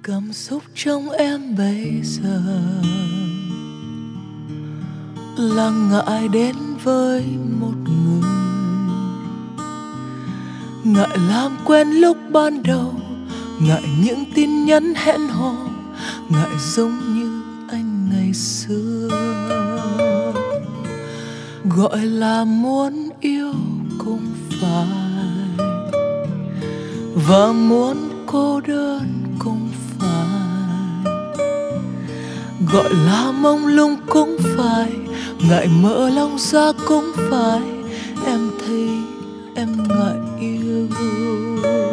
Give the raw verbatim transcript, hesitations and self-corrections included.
Cảm xúc trong em bây giờ là ngại đến với một người, ngại làm quen lúc ban đầu, ngại những tin nhắn hẹn hò, ngại giống như anh ngày xưa. Gọi là muốn yêu cũng phải, và muốn cô đơn cũng phải, gọi là mông lung cũng phải, ngại mở lòng ra cũng phải. Em thấy em ngại yêu.